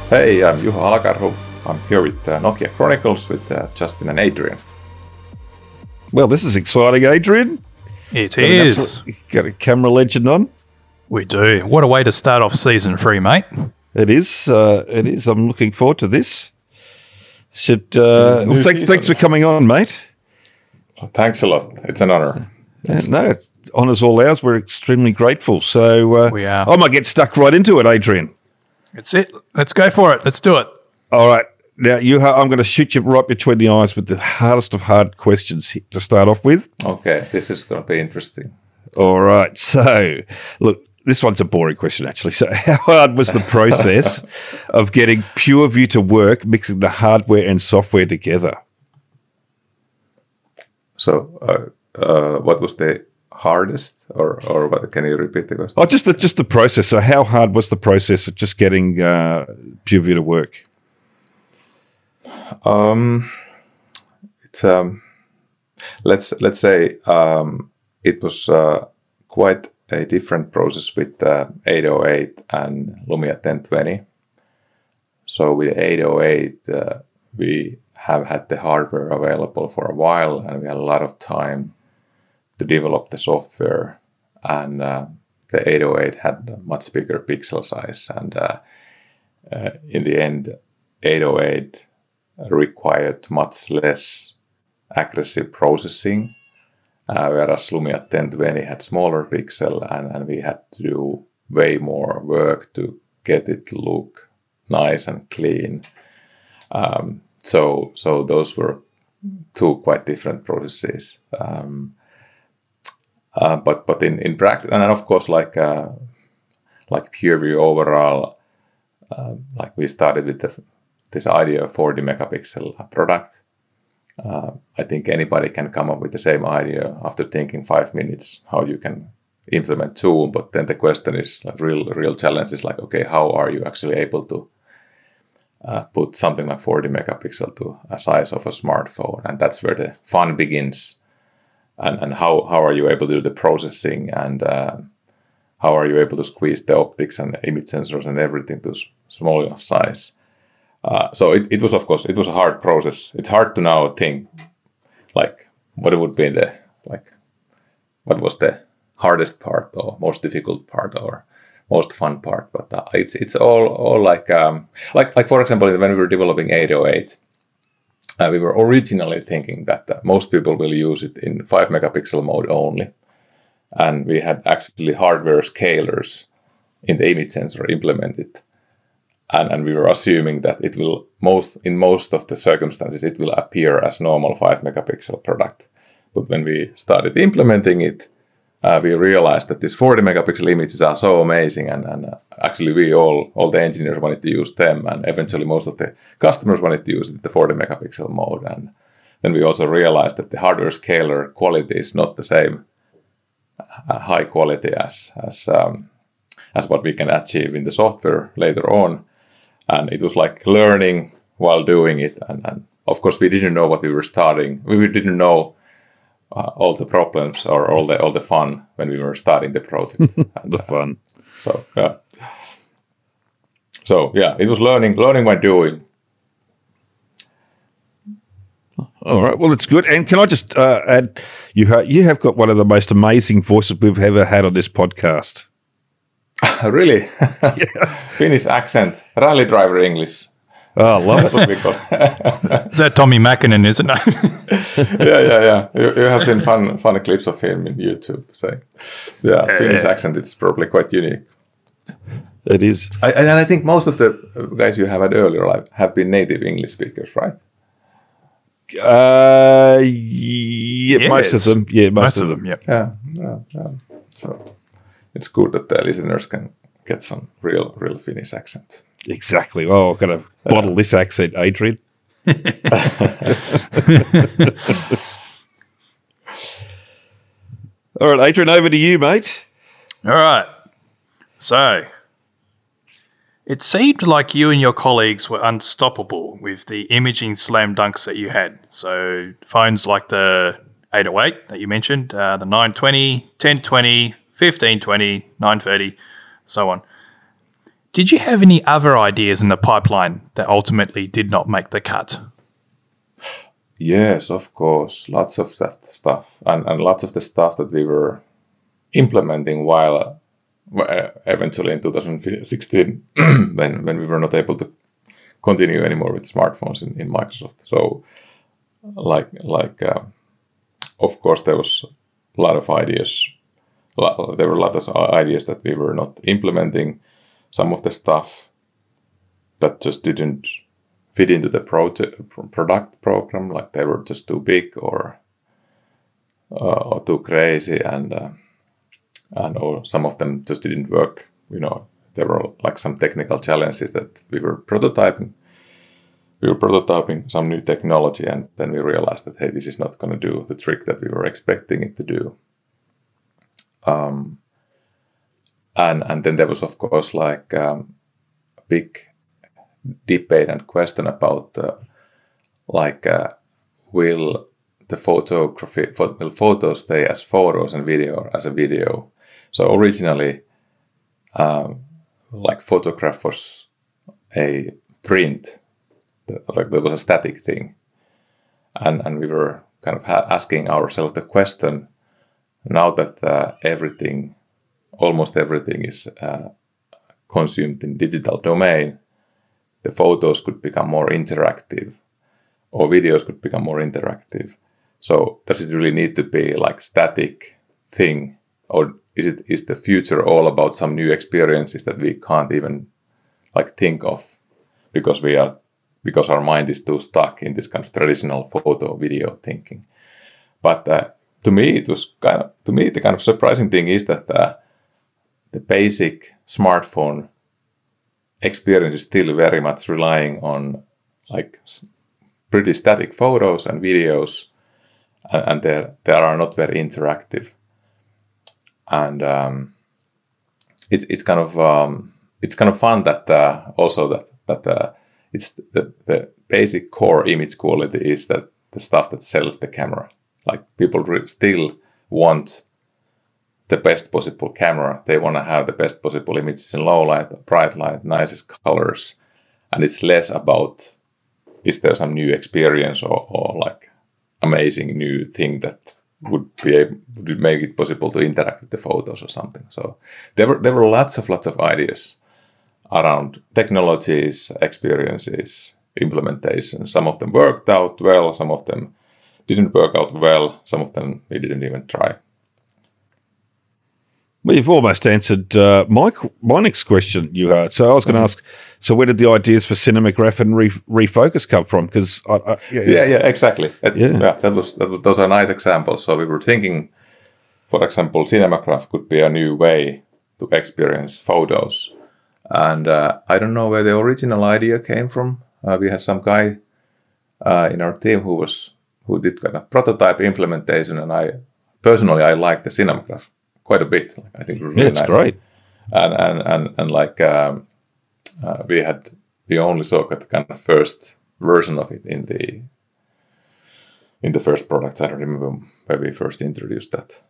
Hey, I'm Juho Alakarhu. I'm here with Nokia Chronicles with Justin and Adrian. Well, this is exciting, Adrian. It is. Got a camera legend on. We do. What a way to start off season 3, mate. It is. It is. I'm looking forward to this. Thanks for coming on, mate. Well, thanks a lot. It's an honor. No, honour's all ours. We're extremely grateful. So we are. I might get stuck right into it, Adrian. That's it. Let's go for it. Let's do it. All right. Now, I'm going to shoot you right between the eyes with the hardest of hard questions to start off with. Okay, this is going to be interesting. All right. So, look, this one's a boring question, actually. So, how hard was the process of getting PureView to work, mixing the hardware and software together? So, what was the hardest, or what? Can you repeat the question? Oh, just the process. So, how hard was the process of just getting PureView to work? Let's say it was quite a different process with 808 and Lumia 1020. So with 808, we have had the hardware available for a while, and we had a lot of time to develop the software. And the 808 had a much bigger pixel size, and in the end, 808 required much less aggressive processing, whereas Lumia 1020 had smaller pixel, and we had to do way more work to get it to look nice and clean. So those were two quite different processes. But in practice, and of course, like PureView overall, like we started with this idea of 40 megapixel product. I think anybody can come up with the same idea after thinking 5 minutes how you can implement Zoom. But then the question is, like, real challenge is like, okay, how are you actually able to put something like 40 megapixel to a size of a smartphone? And that's where the fun begins. And how are you able to do the processing, and how are you able to squeeze the optics and image sensors and everything to small enough size? So it was, of course, it was a hard process. It's hard to now think, like, what would be what was the hardest part, or most difficult part, or most fun part. But it's all like for example, when we were developing 808, we were originally thinking that most people will use it in 5 megapixel mode only, and we had actually hardware scalers in the image sensor implemented. And we were assuming that it will in most of the circumstances, it will appear as normal 5 megapixel product. But when we started implementing it, we realized that these 40 megapixel images are so amazing, and actually we all the engineers wanted to use them, and eventually most of the customers wanted to use it the 40 megapixel mode. And then we also realized that the hardware scaler quality is not the same high quality as what we can achieve in the software later on. And it was like learning while doing it. And of course, we didn't know what we were starting. We didn't know all the problems or all the fun when we were starting the project. And, the fun. So yeah, it was learning by doing. All right. Well, it's good. And can I just add, you have got one of the most amazing voices we've ever had on this podcast. Really? Yeah. Finnish accent, rally driver English. Oh, I love That's what we call Is that Tommy Mäkinen, isn't it? Yeah. You have seen fun clips of him in YouTube. So, yeah, Finnish accent is probably quite unique. It is. And I think most of the guys you have had earlier have been native English speakers, right? Yeah, Yes. most of them. Yeah, most of them. Yep. Yeah. So it's good that the listeners can get some real Finnish accent. Exactly. Oh, I've got to bottle this accent, Adrian. All right, Adrian, over to you, mate. All right. So, it seemed like you and your colleagues were unstoppable with the imaging slam dunks that you had. So, phones like the 808 that you mentioned, the 920, 1020, 1520, 930, so on. Did you have any other ideas in the pipeline that ultimately did not make the cut? Yes, of course. Lots of that stuff. And lots of the stuff that we were implementing while eventually in 2016 when we were not able to continue anymore with smartphones in Microsoft. So of course there was a lot of ideas. There were a lot of ideas that we were not implementing. Some of the stuff that just didn't fit into the product program, like they were just too big or too crazy, or some of them just didn't work. There were like some technical challenges that we were prototyping. We were prototyping some new technology, and then we realized that, hey, this is not going to do the trick that we were expecting it to do. And then there was, of course, like a big debate and question about will photos stay as photos and video as a video? So originally, photograph was a print, like there was a static thing, and we were kind of asking ourselves the question. Now that almost everything is consumed in digital domain, the photos could become more interactive, or videos could become more interactive. So does it really need to be like static thing, or is the future all about some new experiences that we can't even like think of because our mind is too stuck in this kind of traditional photo video thinking? But to me, the kind of surprising thing is that the basic smartphone experience is still very much relying on like pretty static photos and videos, and they are not very interactive. And it's kind of fun that also that it's the basic core image quality is that the stuff that sells the camera. Like people still want the best possible camera. They want to have the best possible images in low light, bright light, nicest colors. And it's less about, is there some new experience or like amazing new thing that would make it possible to interact with the photos or something. So there were lots of ideas around technologies, experiences, implementation. Some of them worked out well, some of them didn't work out well, some of them we didn't even try. Well, you've almost answered my next question you had. So I was going to ask, so where did the ideas for Cinemagraph and Refocus come from? Because exactly. Those are nice examples. So we were thinking, for example, Cinemagraph could be a new way to experience photos. And I don't know where the original idea came from. We had some guy in our team who did kind of prototype implementation, and I like the Cinemagraph quite a bit. I think it was really nice. It's great. And we only saw the kind of first version of it in the first products. I don't remember where we first introduced that,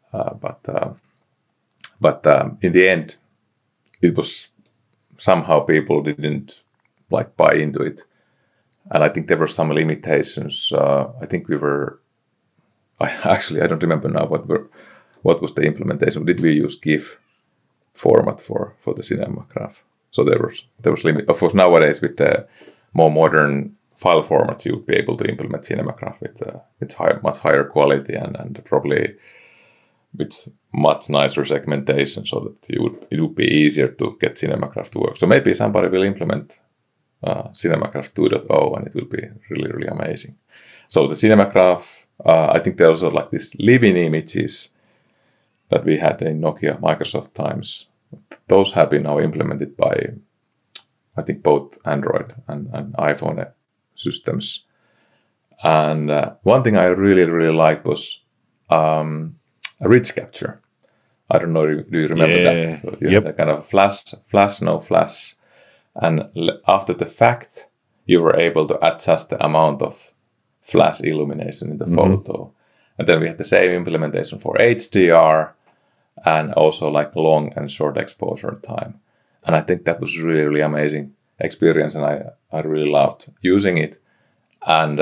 but in the end, it was somehow people didn't like buy into it, and I think there were some limitations. I think I don't remember now what was the implementation. Did we use GIF format for the Cinemagraph? So there was limit. Of course, nowadays with the more modern file formats, you would be able to implement Cinemagraph with much higher quality and probably with much nicer segmentation, so that it would be easier to get Cinemagraph to work. So maybe somebody will implement Cinemagraph 2.0 and it will be really, really amazing. So the Cinemagraph, I think there was like these living images that we had in Nokia Microsoft times. Those have been now implemented by, I think, both Android and iPhone systems. And one thing I really, really liked was a rich capture. I don't know, do you remember that? So you had a kind of flash, no flash. And after the fact, you were able to adjust the amount of flash illumination in the photo. And then we had the same implementation for HDR and also like long and short exposure time. and I think that was really, really amazing experience, and I really loved using it. And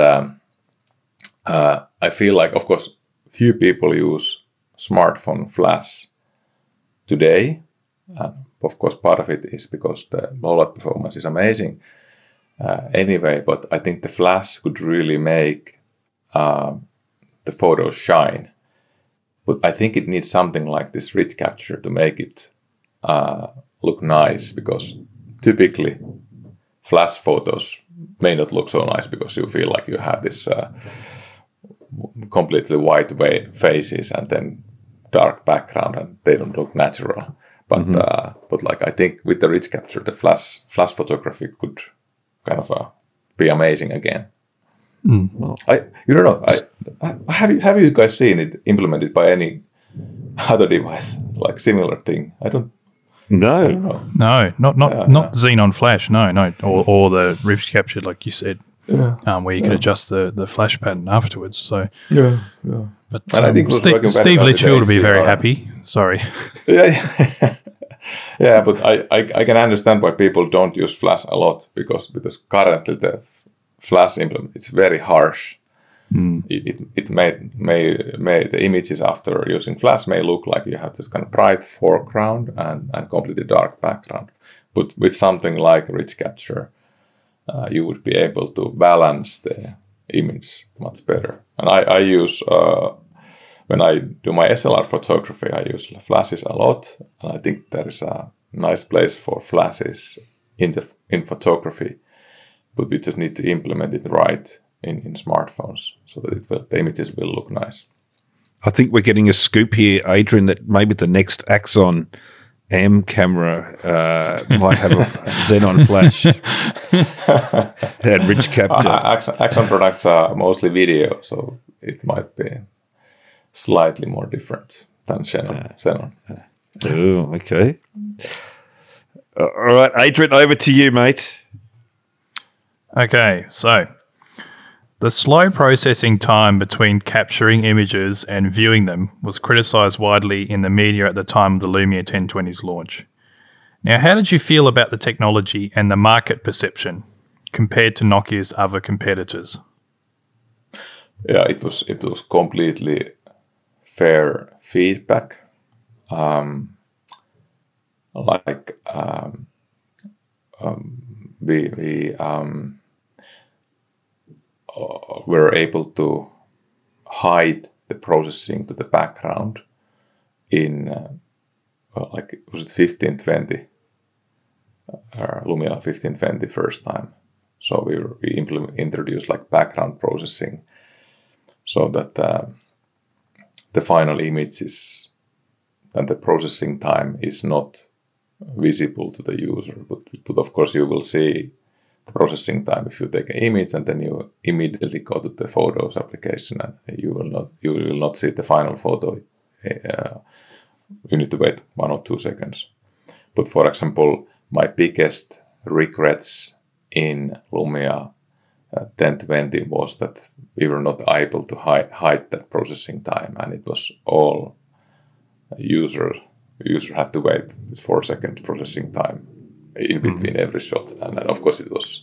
I feel like, of course, few people use smartphone flash today. Of course, part of it is because the low-light performance is amazing anyway, but I think the flash could really make the photos shine. But I think it needs something like this rich capture to make it look nice, because typically flash photos may not look so nice because you feel like you have this completely white faces and then dark background, and they don't look natural. But like, I think with the rich capture, the flash photography could kind of be amazing again. Well, You don't know. Have you guys seen it implemented by any other device, like similar thing? I don't no. know. No, not Xenon Flash. No, or the rich capture, like you said, where you could adjust the flash pattern afterwards. So But And I think it was working better Steve than Litchfield with will be very HDR. happy. Sorry. Yeah, but I can understand why people don't use Flash a lot, because currently the Flash implement, it's very harsh. It may the images after using Flash may look like you have this kind of bright foreground and completely dark background. But with something like rich capture, you would be able to balance the image much better. And I use when I do my SLR photography, I use flashes a lot, and I think there is a nice place for flashes in photography, but we just need to implement it right in smartphones so that the images will look nice. I think we're getting a scoop here, Adrian, that maybe the next Axon M camera might have a Xenon flash and rich capture. Axon products are mostly video, so it might be slightly more different than Xenon. Oh, okay. All right, Adrian, over to you, mate. Okay, so the slow processing time between capturing images and viewing them was criticised widely in the media at the time of the Lumia 1020's launch. Now, how did you feel about the technology and the market perception compared to Nokia's other competitors? Yeah, it was completely fair feedback. We were able to hide the processing to the background in was it 1520 Lumia 1520 first time. So we introduced like background processing so that the final images and the processing time is not visible to the user, but of course you will see the processing time if you take an image and then you immediately go to the Photos application, and you will not see the final photo. You need to wait 1 or 2 seconds. But for example, my biggest regrets in Lumia 1020 was that we were not able to hide that processing time, and it was all user had to wait this 4-second processing time in between every shot, and of course it was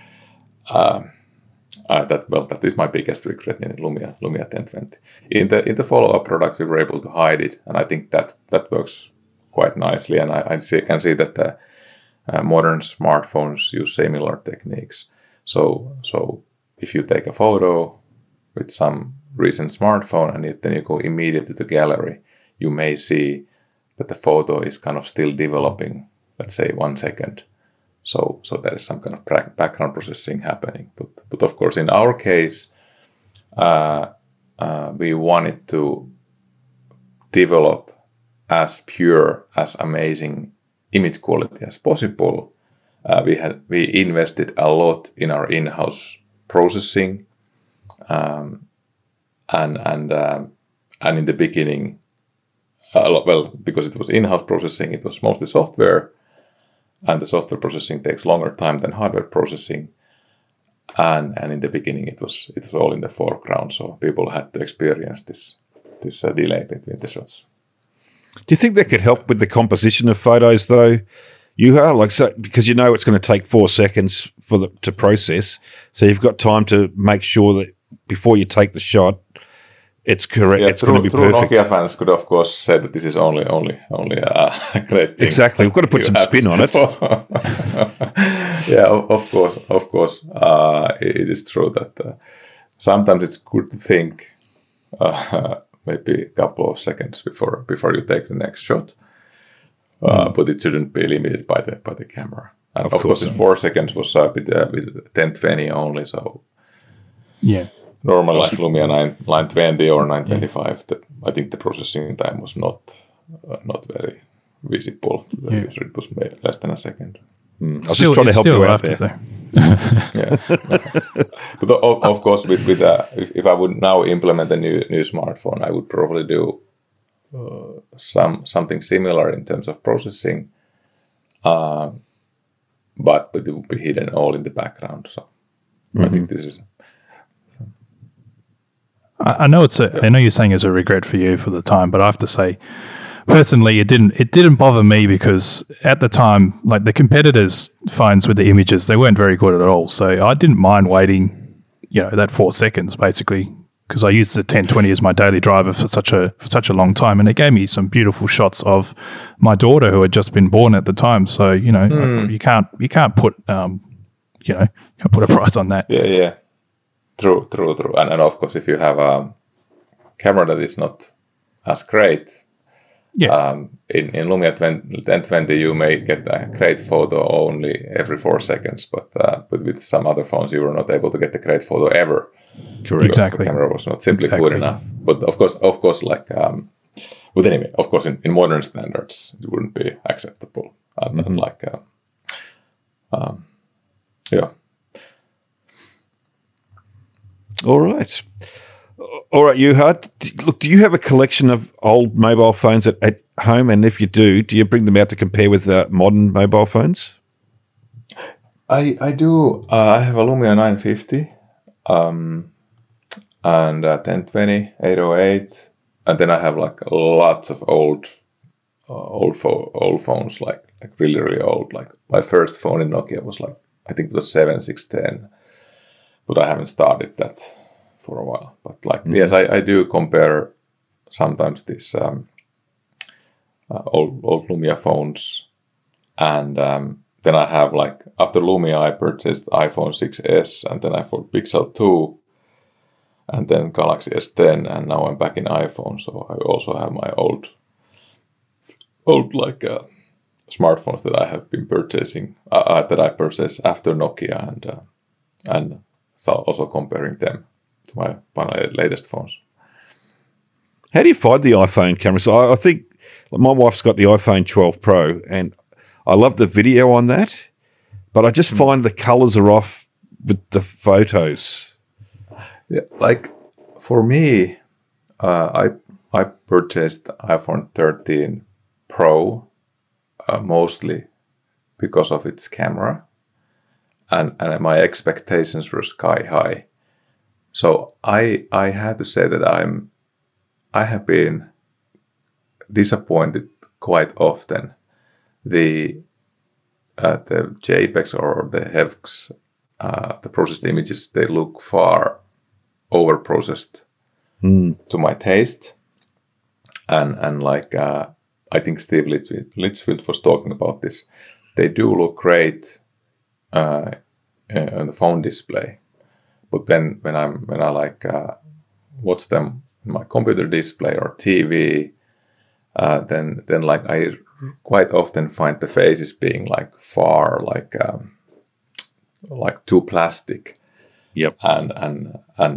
that is my biggest regret in Lumia 1020. In the follow-up products, we were able to hide it, and I think that works quite nicely. And I can see that the modern smartphones use similar techniques. So if you take a photo with some recent smartphone and then you go immediately to gallery, you may see that the photo is kind of still developing, let's say 1 second. So there is some kind of background processing happening. But of course, in our case, we wanted to develop as pure, as amazing image quality as possible. We invested a lot in our in-house processing, and in the beginning, because it was in-house processing, it was mostly software. And the software processing takes longer time than hardware processing. And in the beginning, it was all in the foreground, so people had to experience this delay between the shots. Do you think that could help with the composition of photos, though? You are like so because you know it's going to take 4 seconds to process, so you've got time to make sure that before you take the shot, it's correct. Yeah, it's going to be perfect. Nokia fans could of course say that this is only a great thing. Exactly, we've got to put some spin on it. Yeah, of course, it is true that sometimes it's good to think maybe a couple of seconds before you take the next shot. But it shouldn't be limited by the camera. And of course, 4 seconds was with 1020 only. So yeah, normally like Lumia 920 or 925, I think the processing time was not very visible to the user. It was less than a second. I was just trying to help you out there. Yeah. But of course, with if I would now implement a new smartphone, I would probably do something similar in terms of processing, but it will be hidden all in the background. So I think this is. I know I know you're saying it's a regret for you for the time, but I have to say, personally, it didn't bother me because at the time, like the competitors' phones with the images, they weren't very good at all. So I didn't mind waiting, that 4 seconds basically. Because I used the 1020 as my daily driver for such a long time, and it gave me some beautiful shots of my daughter who had just been born at the time. So you can't put can't put a price on that. Yeah, true. And of course, if you have a camera that is not as great, in Lumia 1020 you may get a great photo only every 4 seconds, but with some other phones you were not able to get a great photo ever. Correct. Exactly. The camera was not simply good enough. But of course, like, but anyway, of course, in modern standards, it wouldn't be acceptable. And like, yeah. All right, Juha. Look, do you have a collection of old mobile phones at home? And if you do you bring them out to compare with modern mobile phones? I do. I have a Lumia 950. And 1020, 808, and then I have like lots of old phones, like really old. Like my first phone in Nokia was like, I think it was 7610, but I haven't started that for a while. But like, yes, I do compare sometimes these old Lumia phones, and then I have like, after Lumia I purchased iPhone 6s, and then I bought Pixel 2, and then Galaxy S10, and now I'm back in iPhone, so I also have my old like smartphones that I have been purchasing, that I purchased after Nokia, and so also comparing them to my latest phones. How do you find the iPhone cameras? So I think my wife's got the iPhone 12 Pro, and I love the video on that, but I just find the colors are off with the photos. Yeah, like for me, I purchased iPhone 13 Pro mostly because of its camera, and my expectations were sky high. So I had to say that I have been disappointed quite often. The JPEGs or the HEVs, the processed images, they look far over-processed to my taste. And like, I think Steve Litchfield was talking about this. They do look great on the phone display. But then when I like watch them in my computer display or TV, then like I quite often find the faces being like far like too plastic. Yep. And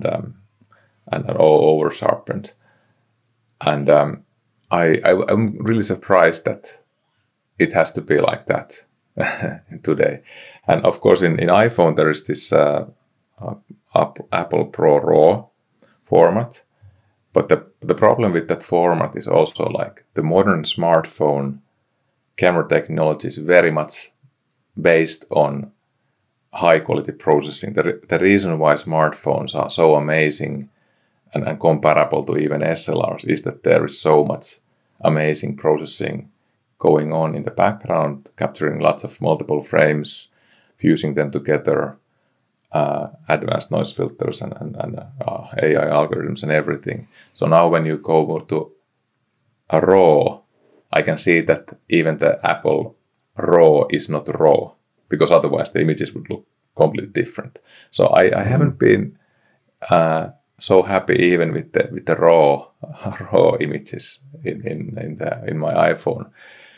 all over sharpened. And I'm really surprised that it has to be like that today. And of course, in iPhone there is this Apple Pro RAW format. But the problem with that format is also like the modern smartphone camera technology is very much based on high quality processing. The reason why smartphones are so amazing and comparable to even SLRs is that there is so much amazing processing going on in the background, capturing lots of multiple frames, fusing them together, advanced noise filters and AI algorithms and everything. So now when you go to a RAW, I can see that even the Apple RAW is not RAW, because otherwise the images would look completely different. So I haven't been so happy even with the raw images in my iPhone.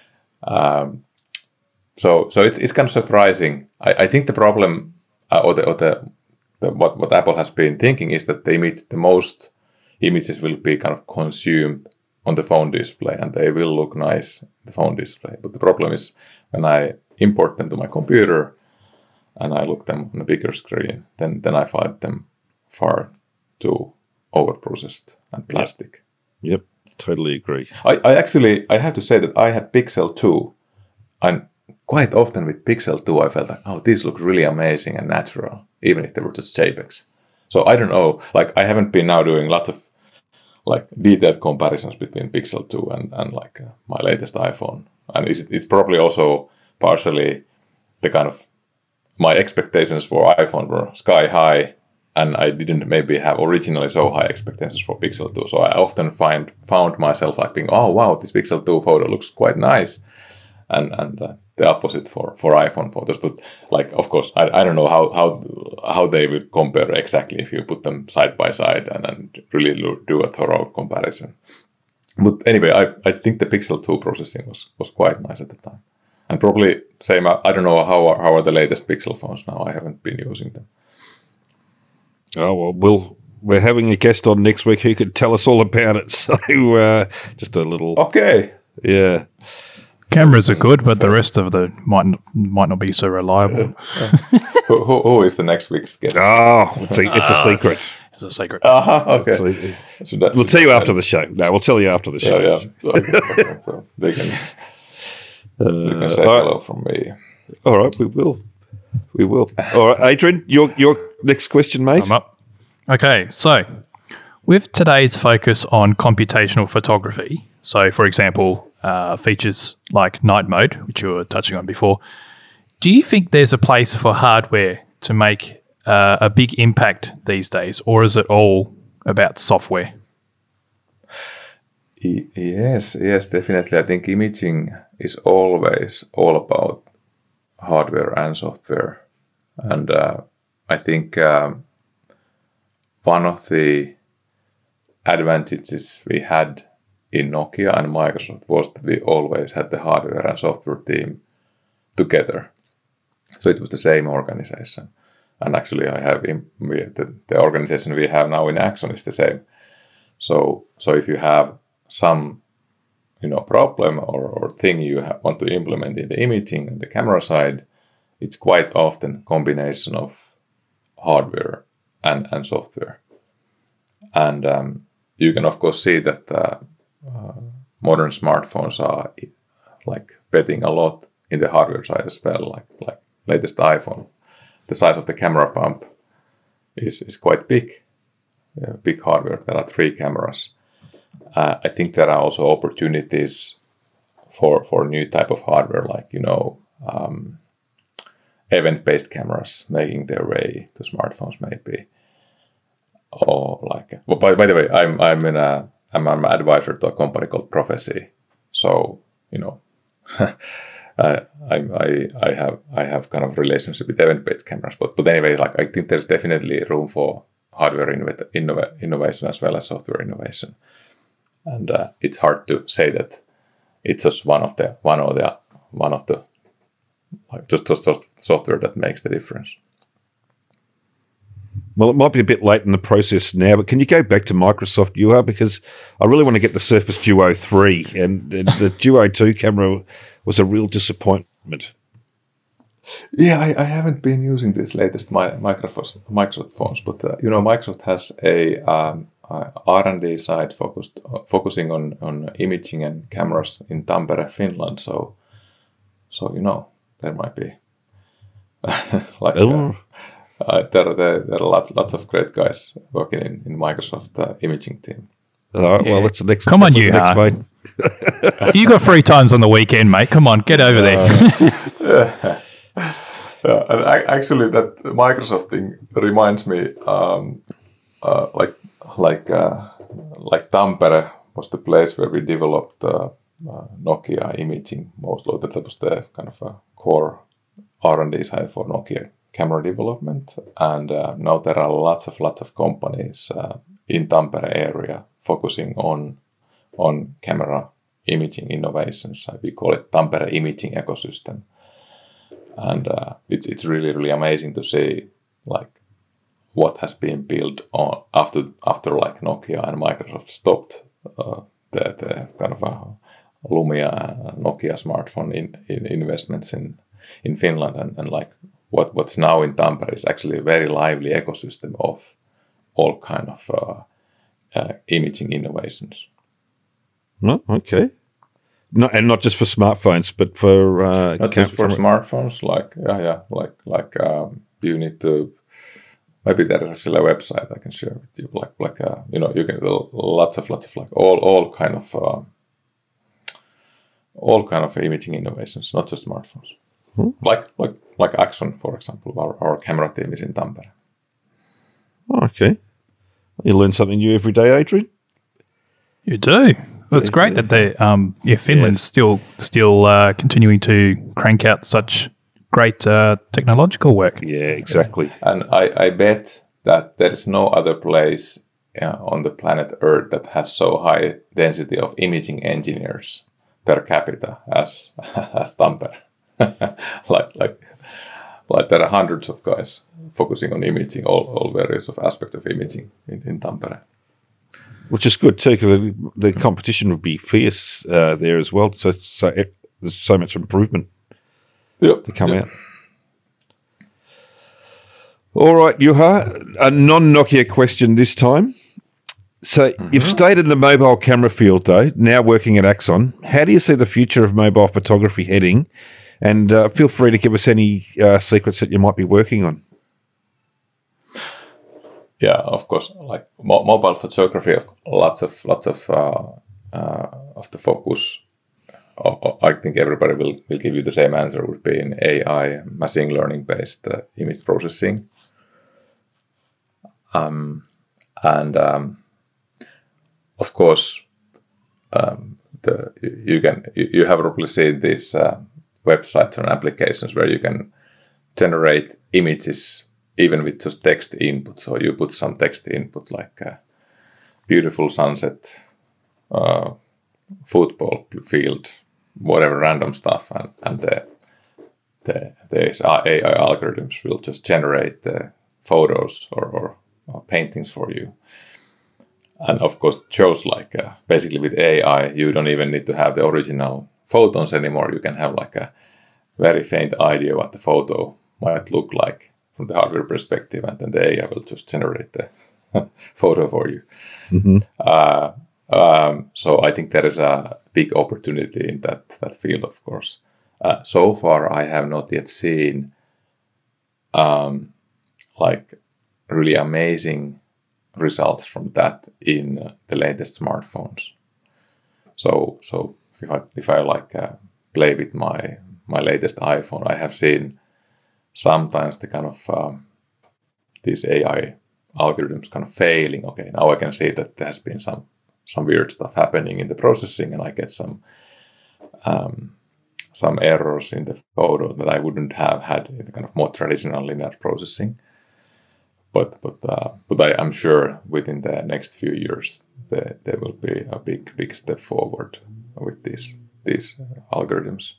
So it's kind of surprising. I think the problem what Apple has been thinking is that the most images will be kind of consumed on the phone display, and they will look nice in the phone display. But the problem is when I import them to my computer and I look them on a bigger screen, then I find them far too overprocessed and plastic. Yep, totally agree. I have to say that I had Pixel 2, and quite often with Pixel 2 I felt like, oh, these look really amazing and natural, even if they were just JPEGs. So I don't know, like I haven't been now doing lots of like detailed comparisons between Pixel 2 and like my latest iPhone. And it's probably also partially the kind of, my expectations for iPhone were sky high, and I didn't maybe have originally so high expectations for Pixel 2. So I often found myself like thinking, oh wow, this Pixel 2 photo looks quite nice. And the opposite for iPhone photos. But like, of course, I don't know how they would compare exactly if you put them side by side and really do a thorough comparison. But anyway, I think the Pixel 2 processing was quite nice at the time. And probably same, I don't know how are the latest Pixel phones now. I haven't been using them. Oh, well, we're having a guest on next week who could tell us all about it. So just a little... Okay. Yeah. Cameras are good, but the rest of the might not be so reliable. Who is the next week's guest? Oh, it's a secret. It's a secret. Okay. We'll tell you after the show. No, we'll tell you after the show. Yeah. So they can say hello from me. All right, we will. All right, Adrian, your next question, mate. I'm up. Okay, so with today's focus on computational photography, so for example, features like night mode, which you were touching on before, do you think there's a place for hardware to make a big impact these days, or is it all about software? Yes, definitely. I think imaging is always all about hardware and software. And I think one of the advantages we had in Nokia and Microsoft was that we always had the hardware and software team together. So it was the same organization. And actually I have the organization we have now in Axon is the same. So if you have some problem or thing you want to implement in the imaging and the camera side, it's quite often a combination of hardware and software. And you can of course see that modern smartphones are like betting a lot in the hardware side as well. Like latest iPhone, the size of the camera pump is quite big. Big hardware. There are 3 cameras. I think there are also opportunities for new type of hardware, like event-based cameras making their way to smartphones, maybe. Or like, well, by the way, I'm an advisor to a company called Prophecy, so I have kind of relationship with event-based cameras. But anyway, like I think there's definitely room for hardware innovation as well as software innovation. And it's hard to say that it's just one of the like just software that makes the difference. Well, it might be a bit late in the process now, but can you go back to Microsoft UR? Because I really want to get the Surface Duo 3, and the Duo 2 camera was a real disappointment. Yeah, I haven't been using this latest Microsoft phones, but Microsoft has a R&D side focusing on imaging and cameras in Tampere, Finland. So there might be like there are lots of great guys working in Microsoft imaging team. All right, well, that's the next. Come on, you next, mate. You got free times on the weekend, mate. Come on, get over there. And actually, that Microsoft thing reminds me, like Tampere was the place where we developed Nokia imaging. Mostly that was the kind of a core R&D side for Nokia camera development. And now there are lots of companies in Tampere area focusing on camera imaging innovations. We call it Tampere Imaging Ecosystem. And it's really amazing to see like what has been built on after like Nokia and Microsoft stopped the kind of Lumia and Nokia smartphone in investments in Finland, and like what's now in Tampere is actually a very lively ecosystem of all kind of imaging innovations. No, okay. No, and not just for smartphones, but for not just for smartphones. Like you need to. Maybe there is still a website I can share with you. You can do lots of like all kind of imaging innovations, not just smartphones. Like Axon, for example. Our camera team is in Tampere. Oh, okay. You learn something new every day, Adrian. You do. Well, it's great that Finland's still continuing to crank out such great technological work. Yeah, exactly. And I bet that there is no other place on the planet Earth that has so high density of imaging engineers per capita as Tampere. like there are hundreds of guys focusing on imaging, all various of aspects of imaging in Tampere. Which is good too, because the competition would be fierce there as well. So there's so much improvement to come out. All right, Juha, a non-Nokia question this time. So you've stayed in the mobile camera field, though, now working at Axon. How do you see the future of mobile photography heading? And feel free to give us any secrets that you might be working on. Yeah, of course. Like mobile photography, lots of the focus. I think everybody will give you the same answer. Would be in AI, machine learning based image processing, and of course, you have probably seen these websites and applications where you can generate images even with just text input. So you put some text input like a beautiful sunset, football field, whatever random stuff, and the AI algorithms will just generate the photos or paintings for you. And of course, it shows like basically with AI, you don't even need to have the original photos anymore. You can have like a very faint idea what the photo might look like from the hardware perspective, and then the AI will just generate the photo for you. Mm-hmm. So I think there is a big opportunity in that field, of course. So far, I have not yet seen like really amazing results from that in the latest smartphones. So if I like play with my latest iPhone, I have seen sometimes the kind of these AI algorithms kind of failing. Okay, now I can see that there has been some weird stuff happening in the processing, and I get some errors in the photo that I wouldn't have had in the kind of more traditional linear processing. But I am sure within the next few years there will be a big step forward with these algorithms.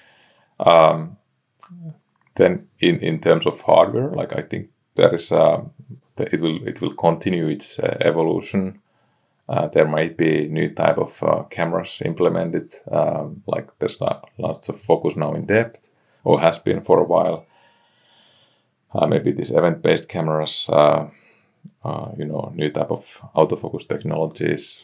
Then in terms of hardware, like I think there is it will continue its evolution. There might be new type of cameras implemented. Like there's lots of focus now in depth, or has been for a while. Maybe these event-based cameras, new type of autofocus technologies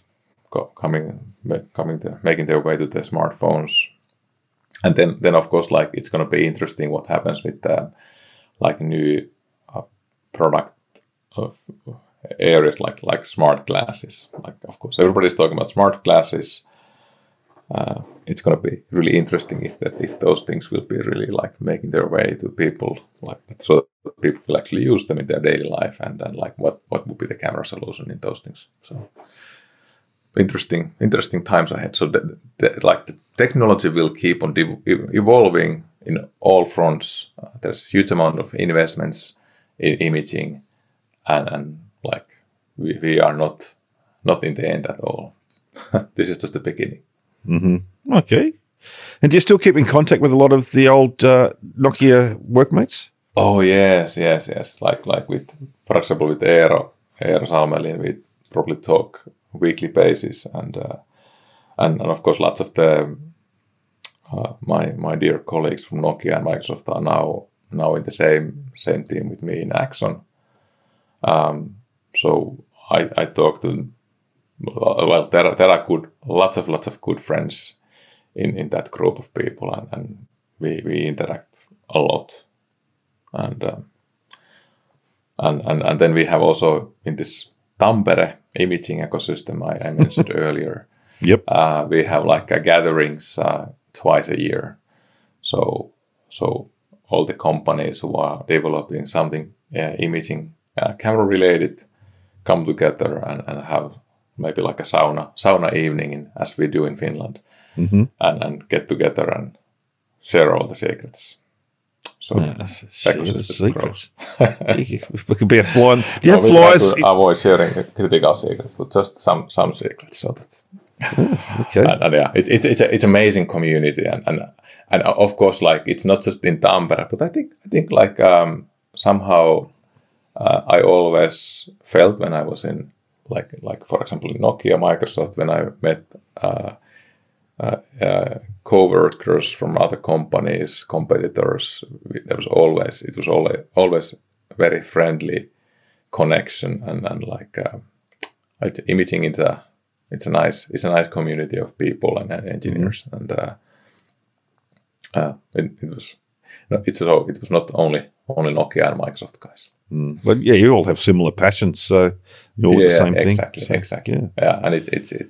making their way to the smartphones. And then of course, like it's going to be interesting what happens with like new product of areas like smart glasses. Like of course everybody's talking about smart glasses, it's going to be really interesting if those things will be really like making their way to people, like so that people will actually use them in their daily life, and then like what would be the camera solution in those things. So interesting times ahead. So the technology will keep on evolving in all fronts. There's huge amount of investments in imaging, and like we are not in the end at all. This is just the beginning. Mm-hmm. Okay. And do you still keep in contact with a lot of the old Nokia workmates? Oh yes. Like with, for example, with Eero Salmelin, we probably talk weekly basis, and of course lots of the my dear colleagues from Nokia and Microsoft are now in the same team with me in Axon. So I talk to, well, there are lots of good friends in that group of people, and we interact a lot, and then we have also in this Tampere imaging ecosystem I mentioned earlier. Yep. We have like gatherings twice a year, so all the companies who are developing something imaging camera related come together and have maybe like a sauna evening, as we do in Finland, and get together and share all the secrets. So ecosystem grows. We could be a fly. Do you have flies? To avoid sharing critical secrets, but just some secrets, so that. Okay. And yeah, it's amazing community, and of course, like it's not just in Tampere, but I think like somehow I always felt when I was in like for example in Nokia, Microsoft, when I met co-workers from other companies, competitors, it was always very friendly connection, and like imaging it's a nice community of people and engineers, and it was not only Nokia and Microsoft guys. But yeah, you all have similar passions, so you're all the same thing. Exactly. Yeah, and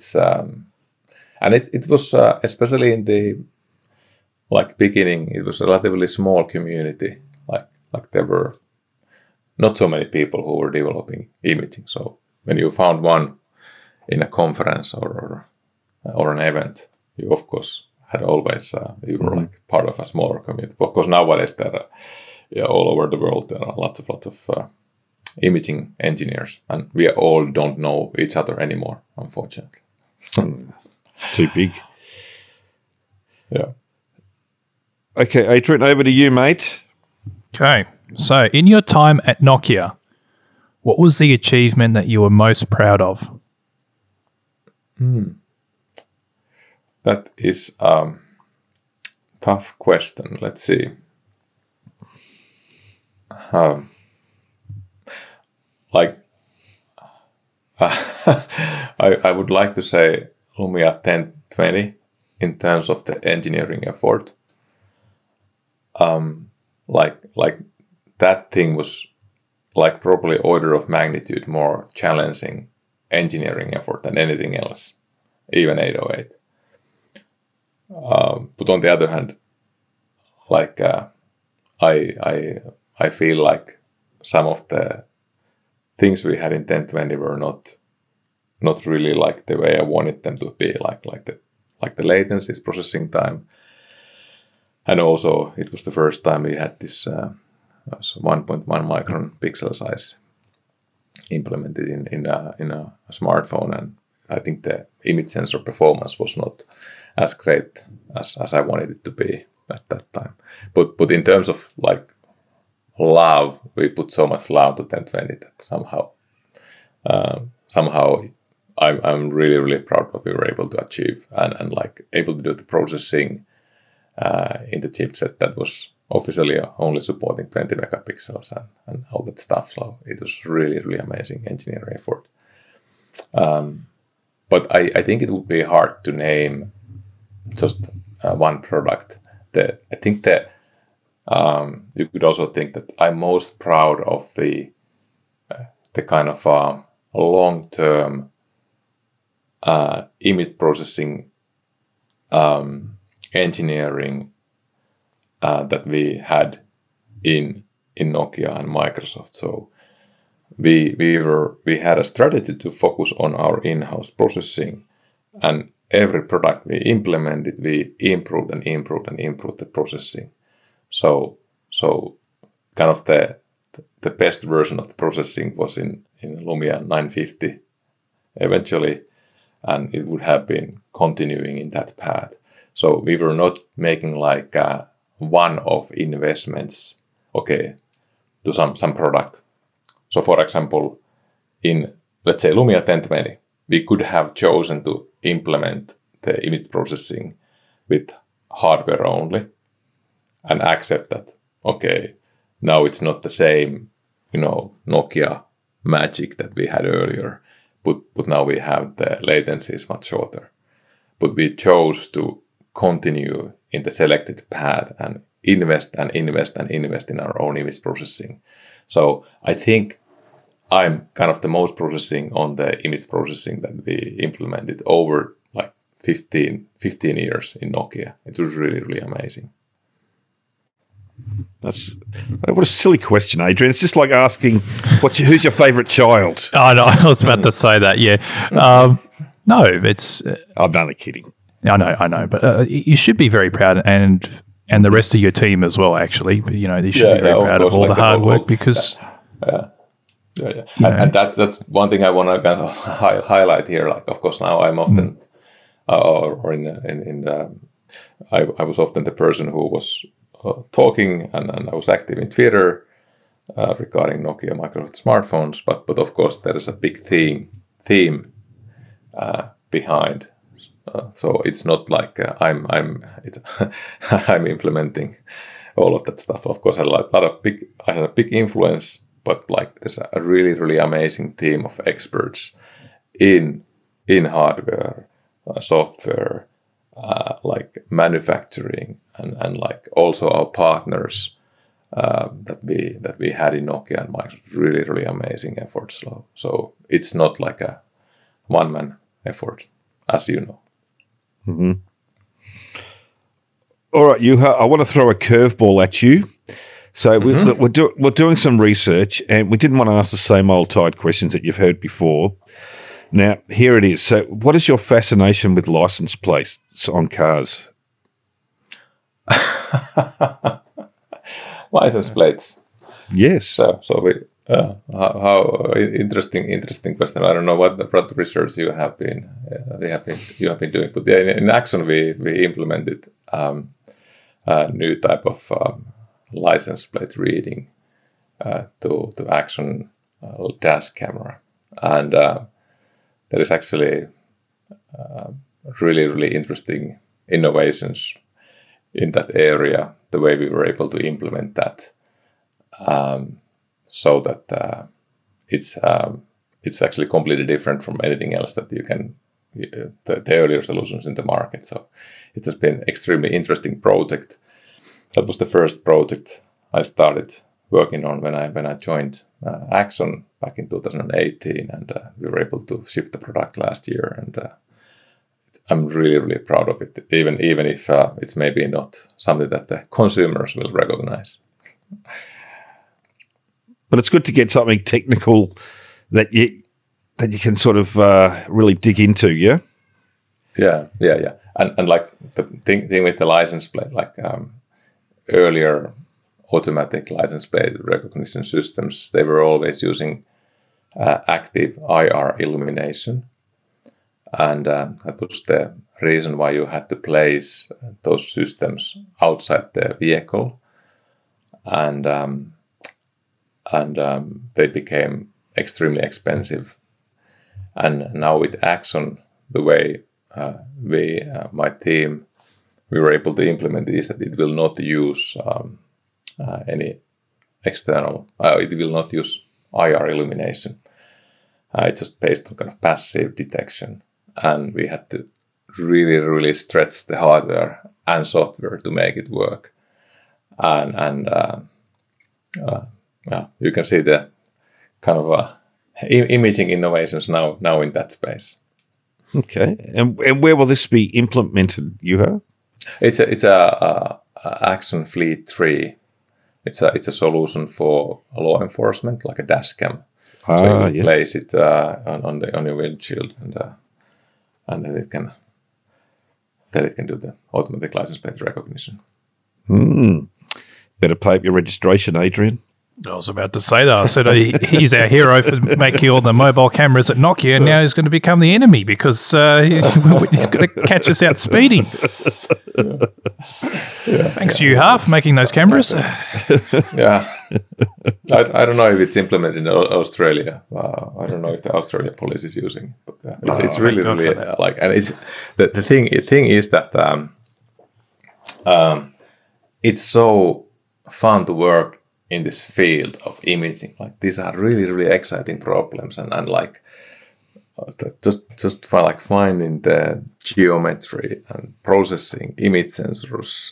it was especially in the like beginning, it was a relatively small community. Like there were not so many people who were developing imaging. So when you found one in a conference or an event, you of course had always you were like part of a smaller community. Of course, nowadays there are all over the world there are lots of imaging engineers, and we all don't know each other anymore, unfortunately. Too big. Yeah. Okay, Adrian, over to you, mate. Okay. So, in your time at Nokia, what was the achievement that you were most proud of? That is a tough question. Let's see. I would like to say Lumia 1020 in terms of the engineering effort. Like that thing was like probably order of magnitude more challenging engineering effort than anything else, even 808. But on the other hand, like I feel like some of the things we had in 1020 were not really like the way I wanted them to be, like the latency, processing time, and also it was the first time we had this 1.1 micron pixel size implemented in a smartphone, and I think the image sensor performance was not as great as I wanted it to be at that time. But in terms of like love, we put so much love to 1020 that somehow I'm really proud what we were able to achieve, and like able to do the processing in the chipset that was officially only supporting 20 megapixels and all that stuff. So it was really amazing engineering effort. But I think it would be hard to name just one product. I think that you could also think that I'm most proud of the kind of long-term image processing engineering that we had in Nokia and Microsoft. So we had a strategy to focus on our in-house processing, and every product we implemented, we improved the processing. So kind of the best version of the processing was in Lumia 950 eventually, and it would have been continuing in that path. So we were not making like one-off investments, to some product. So for example, in, let's say, Lumia 1020, we could have chosen to implement the image processing with hardware only and accept that, now it's not the same, Nokia magic that we had earlier, but now we have the latency is much shorter. But we chose to continue in the selected path and invest in our own image processing. So I think I'm kind of the most processing on the image processing that we implemented over like 15 years in Nokia. It was really, really amazing. What a silly question, Adrian. It's just like asking, who's your favourite child? Oh, no, I was about to say that, yeah. No, it's... I'm only kidding. I know. But you should be very proud, and the rest of your team as well, actually. You should be very proud of all the hard work because... Yeah. And that's one thing I want to kind of highlight here. Like, of course, now I'm often, I was often the person who was talking, and I was active in Twitter regarding Nokia Microsoft smartphones. But of course, there is a big theme behind. So it's not like I'm implementing all of that stuff. Of course, I had a big influence. But like there's a really, really amazing team of experts in hardware, software, like manufacturing, and like also our partners that we had in Nokia and Microsoft. Really, really amazing efforts. So it's not like a one-man effort, as you know. Mm-hmm. All right, Juha, I want to throw a curveball at you. So we're doing some research, and we didn't want to ask the same old tired questions that you've heard before. Now, here it is. So what is your fascination with license plates on cars? License plates. Yes. So we how interesting question. I don't know what research you have been doing, but yeah, in Axon we implemented a new type of license plate reading to Axon dash camera, and there is actually really, really interesting innovations in that area. The way we were able to implement that, so that it's actually completely different from anything else that you can the earlier solutions in the market. So it has been extremely interesting project. That was the first project I started working on when I joined Axon back in 2018, and we were able to ship the product last year, and I'm really, really proud of it, even if it's maybe not something that the consumers will recognize. But it's good to get something technical that you can sort of really dig into, yeah? Yeah. And like the thing with the license plate, like earlier automatic license plate recognition systems, they were always using active IR illumination. And that was the reason why you had to place those systems outside the vehicle. And they became extremely expensive. And now with Axon, the way my team, we were able to implement this, that it will not use any external, it will not use IR illumination. It's just based on kind of passive detection. And we had to really, really stretch the hardware and software to make it work. And you can see the kind of imaging innovations now in that space. Okay. And where will this be implemented, Juha? It's a Axon Fleet 3. It's a solution for law enforcement, like a dash cam. So you place it on your windshield, and then it can do the automatic license plate recognition. Better pay up your registration, Adrian. I was about to say that. I said he's our hero for making all the mobile cameras at Nokia, and now he's going to become the enemy because he's going to catch us out speeding. Thanks, Juha, for making those cameras. Yeah. I don't know if it's implemented in Australia. I don't know if the Australia police is using it, but it's really like, and it's the thing is that it's so fun to work in this field of imaging. Like, these are really, really exciting problems, and like just finding the geometry and processing image sensors,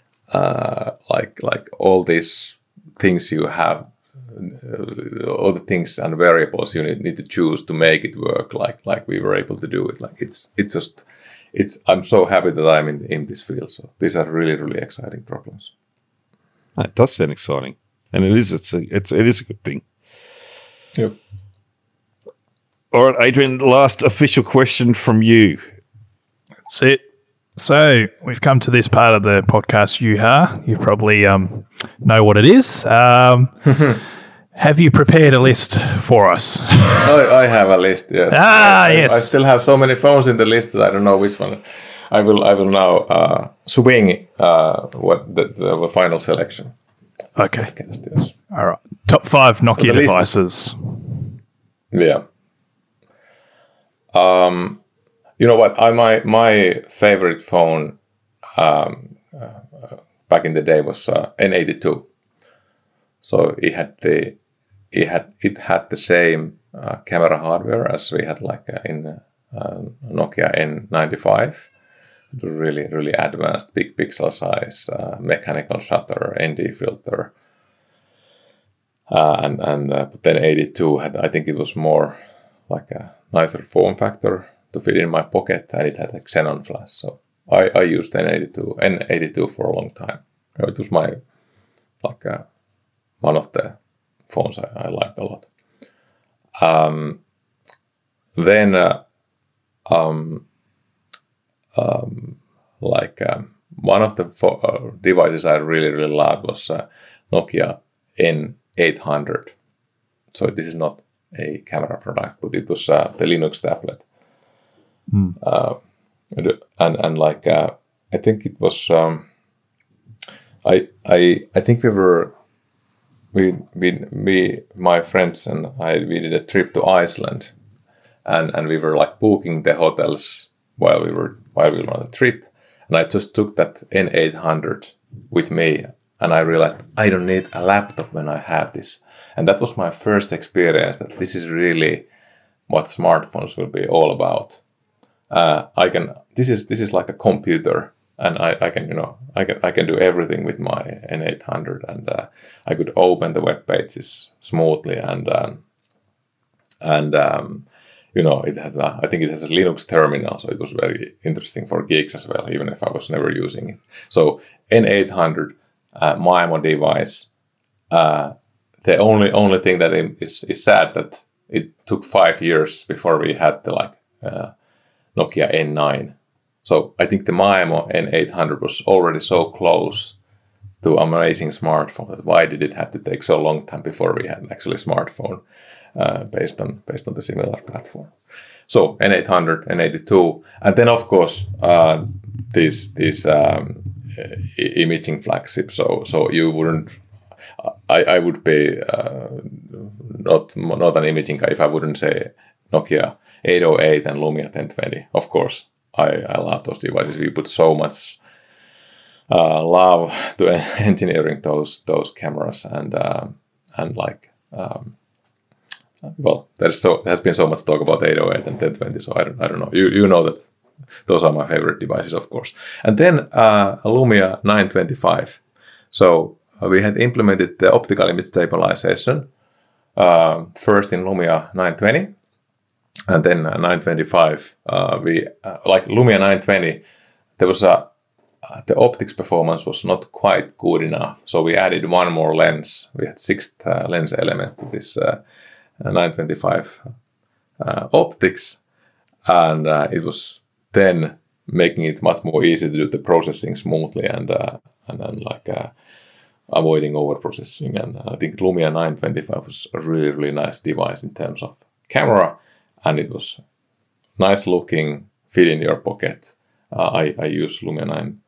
like all these things you have, all the things and variables you need to choose to make it work. Like we were able to do it. Like it's I'm so happy that I'm in this field. So these are really, really exciting problems. It does sound exciting. And it is a good thing. Yep. All right, Adrian, last official question from you. That's it. So we've come to this part of the podcast, Juha. You probably know what it is. Have you prepared a list for us? I have a list, yes. Yes. I still have so many phones in the list that I don't know which one. I will now swing what the final selection. Okay. Yes. All right. Top 5 Nokia devices. Yeah. You know what? My favorite phone back in the day was N82. So it had the same camera hardware as we had like in Nokia N95. It was really, really advanced, big pixel size, mechanical shutter, ND filter, but then 82 had, I think it was more like a nicer form factor to fit in my pocket, and it had a xenon flash. So I used N82 for a long time. It was my one of the phones I liked a lot. One of the devices I really, really loved was Nokia N800. So this is not a camera product, but it was the Linux tablet. I think it was. I think my friends and we did a trip to Iceland, and we were like booking the hotels while we were on the trip, and I just took that N800 with me, and I realized I don't need a laptop when I have this, and that was my first experience that this is really what smartphones will be all about. This is like a computer, and I can do everything with my N800, and I could open the web pages smoothly, and it has I think it has a Linux terminal, so it was very interesting for geeks as well, even if I was never using it. So N800 MIMO device. The only thing that is sad that it took 5 years before we had the Nokia N9. So I think the MIMO N800 was already so close to amazing smartphone. Why did it have to take so long time before we had actually a smartphone based on the similar platform? So N800, N82, and then of course these imaging flagships. So you wouldn't. I would be not an imaging guy if I wouldn't say Nokia 808 and Lumia 1020. Of course, I love those devices. We put so much love to engineering those cameras, and there has been so much talk about 808 and 1020. So I don't know. You know that those are my favorite devices, of course. And then Lumia 925. So we had implemented the optical image stabilization first in Lumia 920, And then 925, we like Lumia 920. There was the optics performance was not quite good enough, so we added one more lens. We had sixth lens element to this 925 optics, and it was then making it much more easy to do the processing smoothly and then avoiding over processing. And I think Lumia 925 was a really, really nice device in terms of camera, and it was nice looking, fit in your pocket. I use Lumia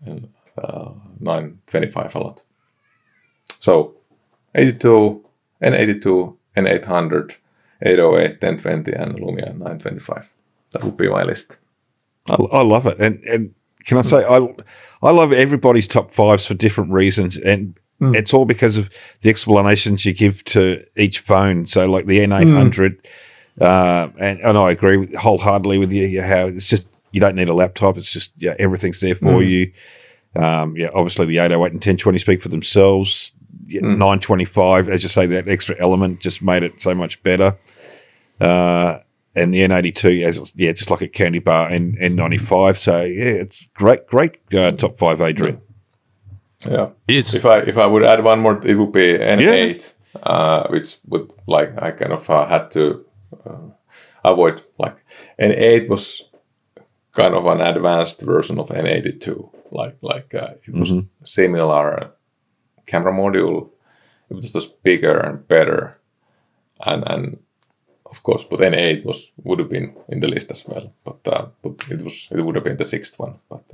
925 a lot. So 82, N82, N800, 808, 1020, and Lumia 925. That would be my list. I love it, and can I say I love everybody's top fives for different reasons, and it's all because of the explanations you give to each phone. So, like the N800, and I agree wholeheartedly with you. How it's just you don't need a laptop; it's just everything's there for you. Obviously the 808 and 1020 speak for themselves. 925, as you say, that extra element just made it so much better. And the N82, just like a candy bar, and N95. So it's great top five, Adrian. Yeah, if I would add one more, it would be N8, which would I kind of had to avoid. Like N8 was kind of an advanced version of N82. It was similar camera module. It was just bigger and better, and of course, but N8 would have been in the list as well. But it would have been the sixth one. But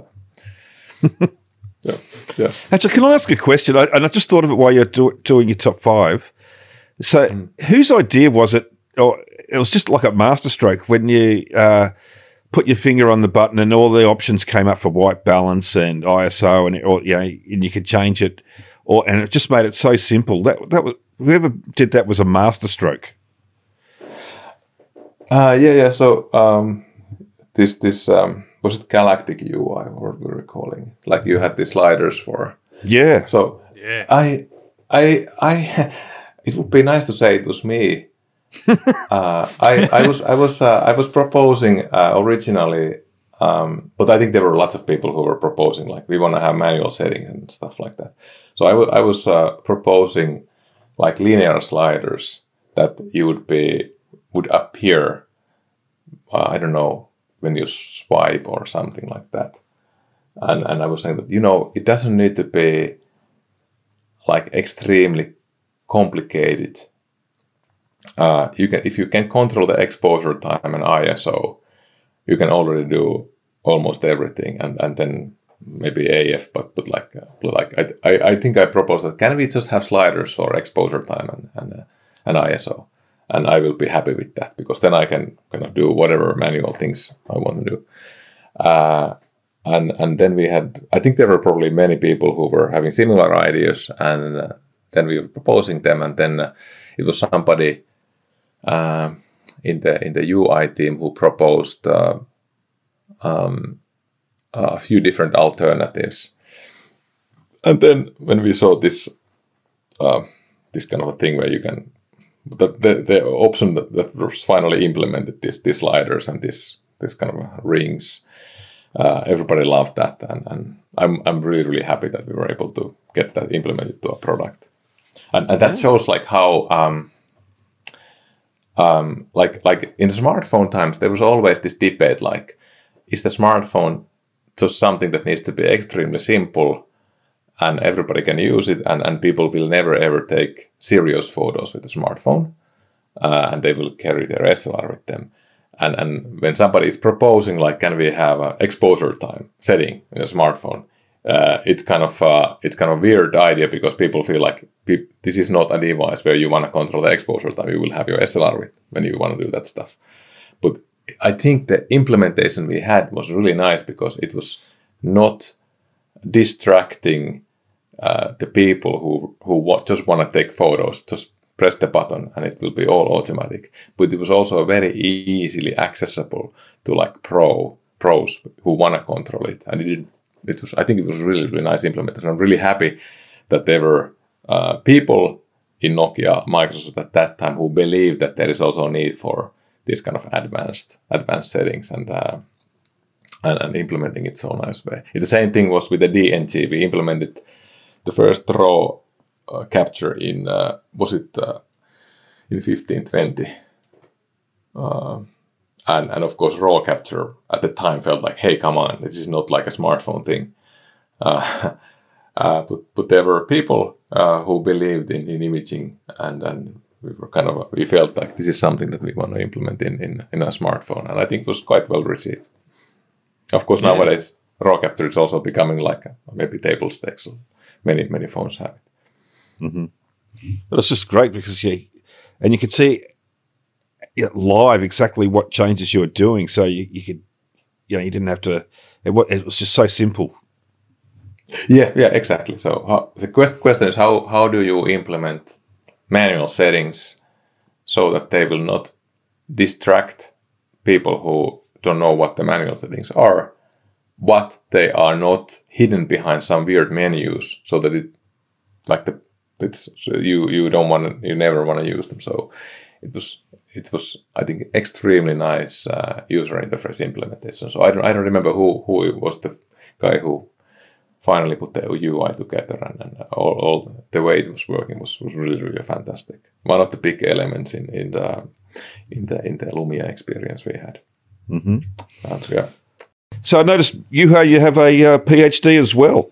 yeah. Actually, can I ask a question? And I just thought of it while you're doing your top five. So, whose idea was it? Or it was just like a masterstroke when you put your finger on the button and all the options came up for white balance and ISO, and you could change it, and it just made it so simple. That was whoever did that was a masterstroke. So this was it Galactic UI, or we were calling? Like you had the sliders for. Yeah. So I it would be nice to say it was me. I was proposing originally, but I think there were lots of people who were proposing like we want to have manual settings and stuff like that. So I was proposing like linear sliders that would appear, I don't know, when you swipe or something like that. And I was saying that, it doesn't need to be like extremely complicated. If you can control the exposure time and ISO, you can already do almost everything. And then maybe AF, but I think I proposed that can we just have sliders for exposure time and ISO? And I will be happy with that because then I can kind of do whatever manual things I want to do. And then we had, I think there were probably many people who were having similar ideas, and then we were proposing them, and then it was somebody in the UI team who proposed a few different alternatives. And then when we saw this kind of a thing where you can the option that was finally implemented, these sliders and this kind of rings, everybody loved that, and I'm really, really happy that we were able to get that implemented to a product, and that shows like how like in smartphone times there was always this debate, like, is the smartphone just something that needs to be extremely simple and everybody can use it, and people will never ever take serious photos with a smartphone, and they will carry their SLR with them. And when somebody is proposing, like, can we have an exposure time setting in a smartphone, it's kind of weird idea, because people feel like this is not a device where you want to control the exposure time. You will have your SLR with when you want to do that stuff. But I think the implementation we had was really nice because it was not distracting the people who just want to take photos. Just press the button and it will be all automatic. But it was also very easily accessible to like pros who want to control it. And I think it was really, really nice implementation. I'm really happy that there were people in Nokia, Microsoft at that time, who believed that there is also a need for this kind of advanced settings and implementing it so nice way. The same thing was with the DNG. We implemented the first RAW capture in in 1520, and of course RAW capture at the time felt like, hey, come on, this is not like a smartphone thing. But there were people who believed in imaging, and we felt like this is something that we want to implement in a smartphone, and I think it was quite well received. Of course, nowadays RAW capture is also becoming like maybe table stakes. So many phones have it. Mm-hmm. But it's just great because you could see live exactly what changes you were doing, so you could, you didn't have to. It was just so simple. Yeah, exactly. So the question is how do you implement manual settings so that they will not distract people who don't know what the manual settings are, but they are not hidden behind some weird menus, so that you never want to use them. So it was I think extremely nice user interface implementation. So I don't remember who was the guy who finally put the UI together, and all the way it was working was really fantastic. One of the big elements in the Lumia experience we had. Mm-hmm. Yeah. So I noticed you have a PhD as well.